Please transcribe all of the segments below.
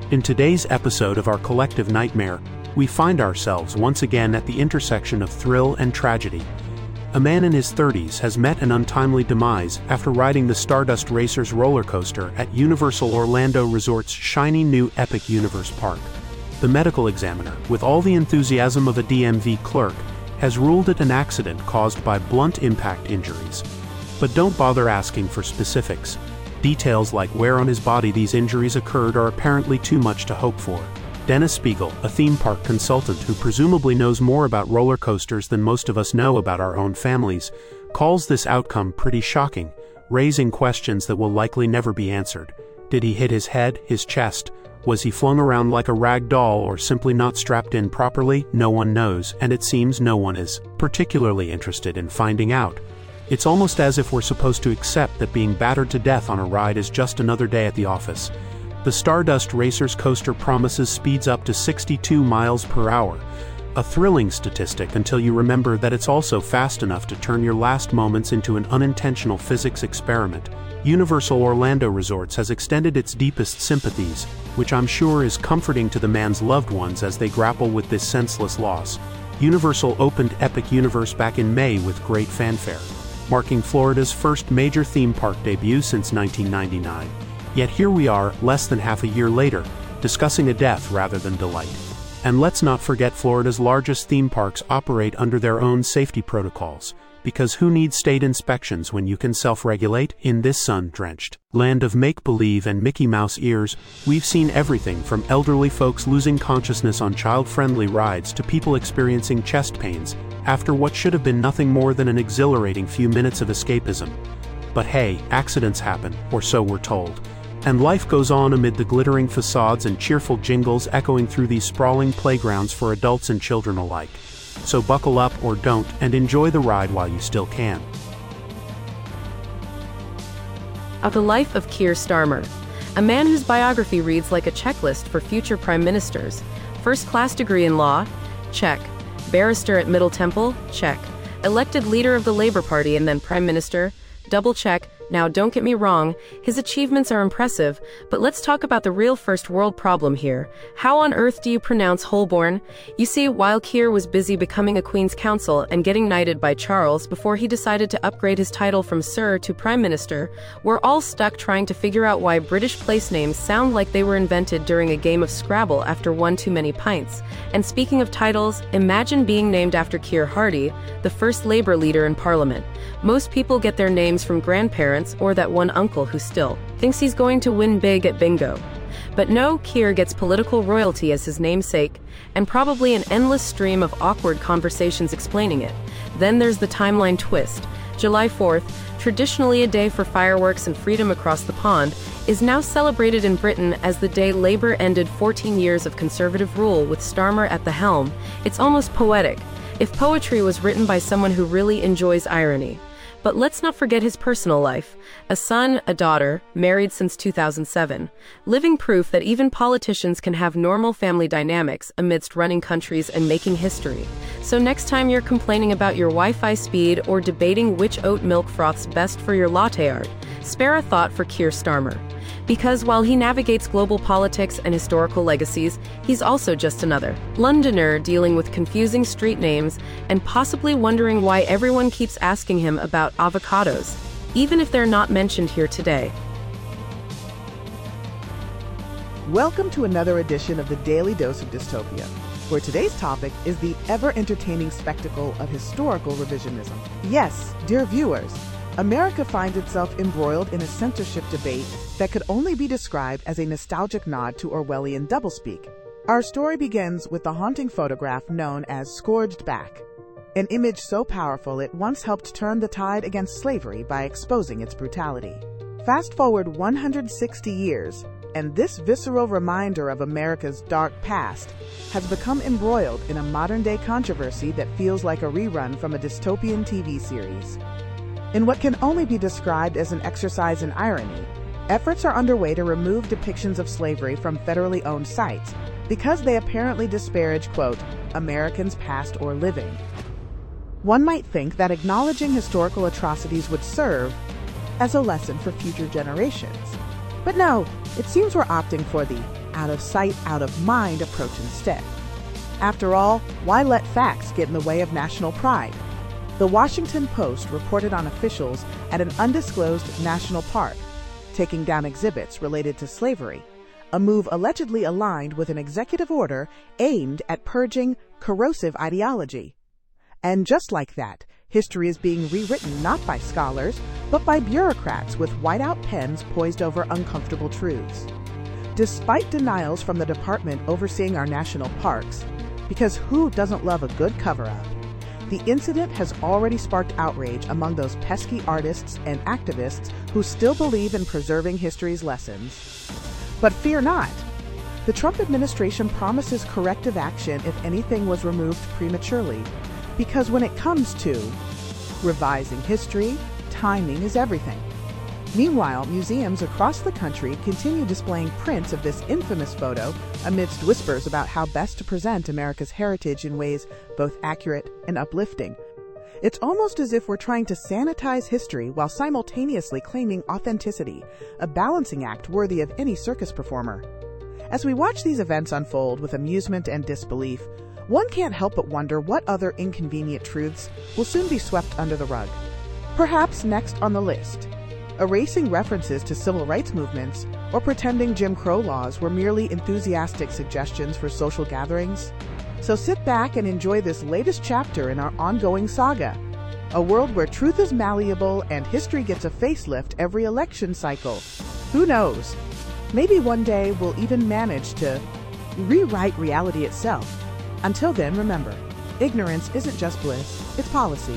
In today's episode of our collective nightmare, we find ourselves once again at the intersection of thrill and tragedy. A man in his 30s has met an untimely demise after riding the Stardust Racers roller coaster at Universal Orlando Resort's shiny new Epic Universe Park. The medical examiner, with all the enthusiasm of a DMV clerk, has ruled it an accident caused by blunt impact injuries. But don't bother asking for specifics. Details like where on his body these injuries occurred are apparently too much to hope for. Dennis Spiegel, a theme park consultant who presumably knows more about roller coasters than most of us know about our own families, calls this outcome pretty shocking, raising questions that will likely never be answered. Did he hit his head, his chest? Was he flung around like a rag doll or simply not strapped in properly? No one knows, and it seems no one is particularly interested in finding out. It's almost as if we're supposed to accept that being battered to death on a ride is just another day at the office. The Stardust Racers coaster promises speeds up to 62 miles per hour, a thrilling statistic until you remember that it's also fast enough to turn your last moments into an unintentional physics experiment. Universal Orlando Resorts has extended its deepest sympathies, which I'm sure is comforting to the man's loved ones as they grapple with this senseless loss. Universal opened Epic Universe back in May with great fanfare, marking Florida's first major theme park debut since 1999. Yet here we are, less than half a year later, discussing a death rather than delight. And let's not forget Florida's largest theme parks operate under their own safety protocols, because who needs state inspections when you can self-regulate? In this sun-drenched land of make-believe and Mickey Mouse ears, we've seen everything from elderly folks losing consciousness on child-friendly rides to people experiencing chest pains after what should have been nothing more than an exhilarating few minutes of escapism. But hey, accidents happen, or so we're told. And life goes on amid the glittering facades and cheerful jingles echoing through these sprawling playgrounds for adults and children alike. So buckle up or don't and enjoy the ride while you still can. Of the life of Keir Starmer, a man whose biography reads like a checklist for future prime ministers. First-class degree in law? Check. Barrister at Middle Temple? Check. Elected leader of the Labour Party and then prime minister? Double check. Now, don't get me wrong, his achievements are impressive, but let's talk about the real first-world problem here. How on earth do you pronounce Holborn? You see, while Keir was busy becoming a Queen's Counsel and getting knighted by Charles before he decided to upgrade his title from Sir to Prime Minister, we're all stuck trying to figure out why British place names sound like they were invented during a game of Scrabble after one too many pints. And speaking of titles, imagine being named after Keir Hardie, the first Labour leader in Parliament. Most people get their names from grandparents or that one uncle who still thinks he's going to win big at bingo. But no, Keir gets political royalty as his namesake, and probably an endless stream of awkward conversations explaining it. Then there's the timeline twist. July 4th, traditionally a day for fireworks and freedom across the pond, is now celebrated in Britain as the day Labour ended 14 years of Conservative rule with Starmer at the helm. It's almost poetic, if poetry was written by someone who really enjoys irony. But let's not forget his personal life. A son, a daughter, married since 2007. Living proof that even politicians can have normal family dynamics amidst running countries and making history. So next time you're complaining about your Wi-Fi speed or debating which oat milk froth's best for your latte art, spare a thought for Keir Starmer. Because while he navigates global politics and historical legacies, he's also just another Londoner dealing with confusing street names and possibly wondering why everyone keeps asking him about avocados, even if they're not mentioned here today. Welcome to another edition of the Daily Dose of Dystopia, where today's topic is the ever-entertaining spectacle of historical revisionism. Yes, dear viewers, America finds itself embroiled in a censorship debate that could only be described as a nostalgic nod to Orwellian doublespeak. Our story begins with the haunting photograph known as Scourged Back, an image so powerful it once helped turn the tide against slavery by exposing its brutality. Fast forward 160 years, and this visceral reminder of America's dark past has become embroiled in a modern-day controversy that feels like a rerun from a dystopian TV series. In what can only be described as an exercise in irony, efforts are underway to remove depictions of slavery from federally owned sites because they apparently disparage, quote, Americans past or living. One might think that acknowledging historical atrocities would serve as a lesson for future generations. But no, it seems we're opting for the out of sight, out of mind approach instead. After all, why let facts get in the way of national pride? The Washington Post reported on officials at an undisclosed national park taking down exhibits related to slavery, a move allegedly aligned with an executive order aimed at purging corrosive ideology. And just like that, history is being rewritten not by scholars, but by bureaucrats with whiteout pens poised over uncomfortable truths. Despite denials from the department overseeing our national parks, because who doesn't love a good cover-up, the incident has already sparked outrage among those pesky artists and activists who still believe in preserving history's lessons. But fear not. The Trump administration promises corrective action if anything was removed prematurely, because when it comes to revising history, timing is everything. Meanwhile, museums across the country continue displaying prints of this infamous photo amidst whispers about how best to present America's heritage in ways both accurate and uplifting. It's almost as if we're trying to sanitize history while simultaneously claiming authenticity, a balancing act worthy of any circus performer. As we watch these events unfold with amusement and disbelief, one can't help but wonder what other inconvenient truths will soon be swept under the rug. Perhaps next on the list, erasing references to civil rights movements or pretending Jim Crow laws were merely enthusiastic suggestions for social gatherings. So sit back and enjoy this latest chapter in our ongoing saga, a world where truth is malleable and history gets a facelift every election cycle. Who knows? Maybe one day we'll even manage to rewrite reality itself. Until then, remember, ignorance isn't just bliss, it's policy.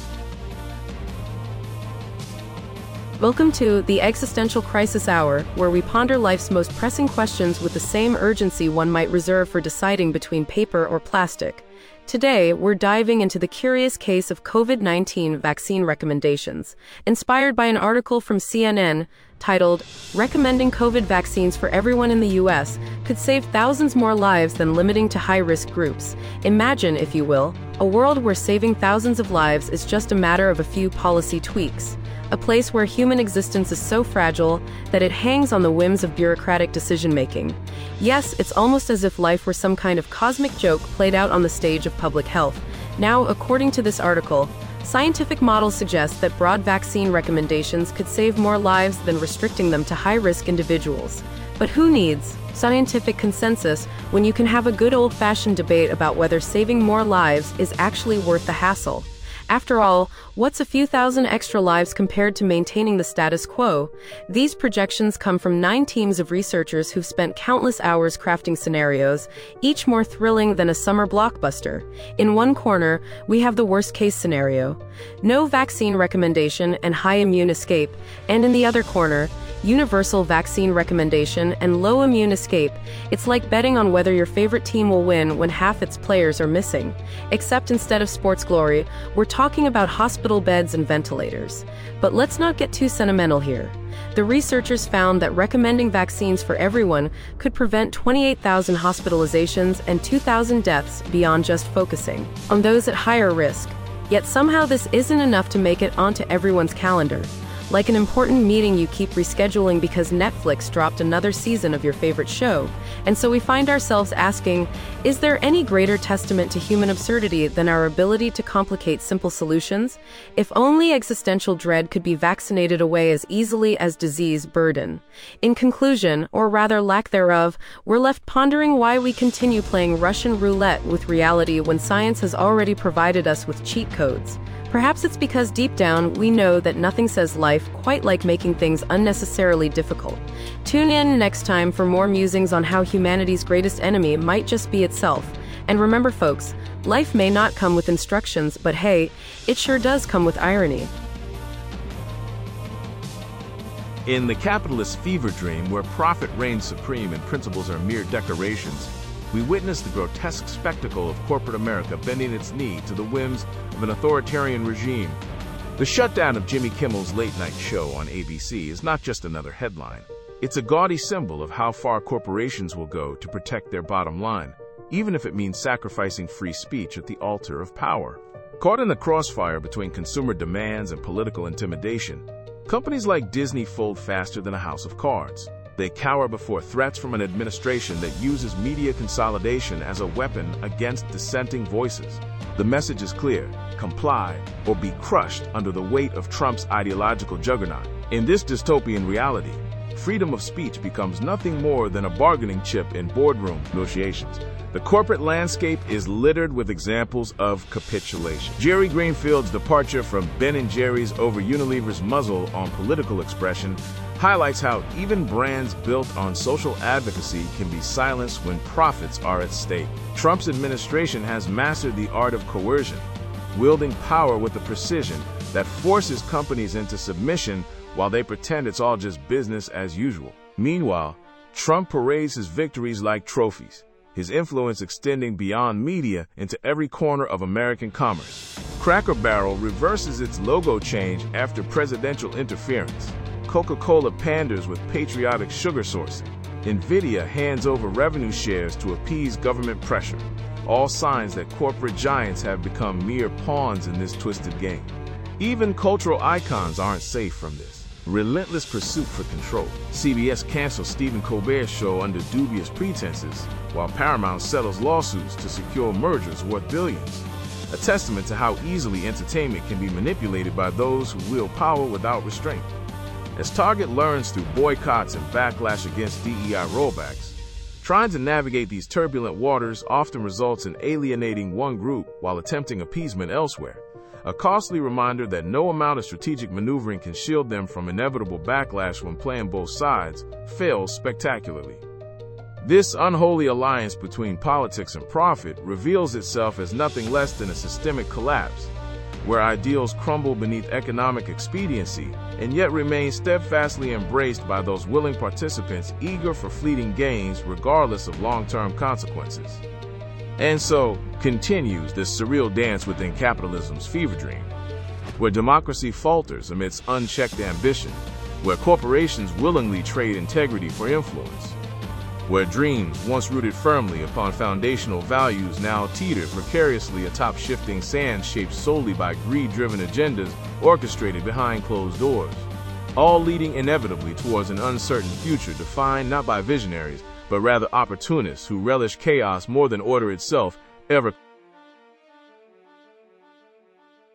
Welcome to the Existential Crisis Hour, where we ponder life's most pressing questions with the same urgency one might reserve for deciding between paper or plastic. Today, we're diving into the curious case of COVID-19 vaccine recommendations, inspired by an article from CNN titled, "Recommending COVID Vaccines for Everyone in the U.S. Could Save Thousands More Lives Than Limiting to High-Risk Groups." Imagine, if you will, a world where saving thousands of lives is just a matter of a few policy tweaks. A place where human existence is so fragile that it hangs on the whims of bureaucratic decision-making. Yes, it's almost as if life were some kind of cosmic joke played out on the stage of public health. Now, according to this article, scientific models suggest that broad vaccine recommendations could save more lives than restricting them to high-risk individuals. But who needs scientific consensus when you can have a good old-fashioned debate about whether saving more lives is actually worth the hassle? After all, what's a few thousand extra lives compared to maintaining the status quo? These projections come from 9 teams of researchers who've spent countless hours crafting scenarios, each more thrilling than a summer blockbuster. In one corner, we have the worst-case scenario: no vaccine recommendation and high immune escape, and in the other corner, universal vaccine recommendation and low immune escape. It's like betting on whether your favorite team will win when half its players are missing. Except instead of sports glory, we're talking about hospital beds and ventilators. But let's not get too sentimental here. The researchers found that recommending vaccines for everyone could prevent 28,000 hospitalizations and 2,000 deaths beyond just focusing on those at higher risk. Yet somehow this isn't enough to make it onto everyone's calendar. Like an important meeting you keep rescheduling because Netflix dropped another season of your favorite show. And so we find ourselves asking, is there any greater testament to human absurdity than our ability to complicate simple solutions? If only existential dread could be vaccinated away as easily as disease burden. In conclusion, or rather lack thereof, we're left pondering why we continue playing Russian roulette with reality when science has already provided us with cheat codes. Perhaps it's because deep down, we know that nothing says life quite like making things unnecessarily difficult. Tune in next time for more musings on how humanity's greatest enemy might just be itself. And remember, folks, life may not come with instructions, but hey, it sure does come with irony. In the capitalist fever dream, where profit reigns supreme and principles are mere decorations, we witness the grotesque spectacle of corporate America bending its knee to the whims of an authoritarian regime. The shutdown of Jimmy Kimmel's late-night show on ABC is not just another headline. It's a gaudy symbol of how far corporations will go to protect their bottom line, even if it means sacrificing free speech at the altar of power. Caught in the crossfire between consumer demands and political intimidation, companies like Disney fold faster than a house of cards. They cower before threats from an administration that uses media consolidation as a weapon against dissenting voices. The message is clear: comply or be crushed under the weight of Trump's ideological juggernaut. In this dystopian reality, freedom of speech becomes nothing more than a bargaining chip in boardroom negotiations. The corporate landscape is littered with examples of capitulation. Jerry Greenfield's departure from Ben & Jerry's over Unilever's muzzle on political expression highlights how even brands built on social advocacy can be silenced when profits are at stake. Trump's administration has mastered the art of coercion, wielding power with a precision that forces companies into submission while they pretend it's all just business as usual. Meanwhile, Trump parades his victories like trophies, his influence extending beyond media into every corner of American commerce. Cracker Barrel reverses its logo change after presidential interference. Coca-Cola panders with patriotic sugar sourcing. Nvidia hands over revenue shares to appease government pressure. All signs that corporate giants have become mere pawns in this twisted game. Even cultural icons aren't safe from this relentless pursuit for control. CBS cancels Stephen Colbert's show under dubious pretenses, while Paramount settles lawsuits to secure mergers worth billions. A testament to how easily entertainment can be manipulated by those who wield power without restraint. As Target learns through boycotts and backlash against DEI rollbacks, trying to navigate these turbulent waters often results in alienating one group while attempting appeasement elsewhere. A costly reminder that no amount of strategic maneuvering can shield them from inevitable backlash when playing both sides fails spectacularly. This unholy alliance between politics and profit reveals itself as nothing less than a systemic collapse, where ideals crumble beneath economic expediency and yet remain steadfastly embraced by those willing participants eager for fleeting gains regardless of long-term consequences. And so continues this surreal dance within capitalism's fever dream, where democracy falters amidst unchecked ambition, where corporations willingly trade integrity for influence, where dreams once rooted firmly upon foundational values now teeter precariously atop shifting sand shaped solely by greed-driven agendas orchestrated behind closed doors, all leading inevitably towards an uncertain future defined not by visionaries, but rather opportunists who relish chaos more than order itself ever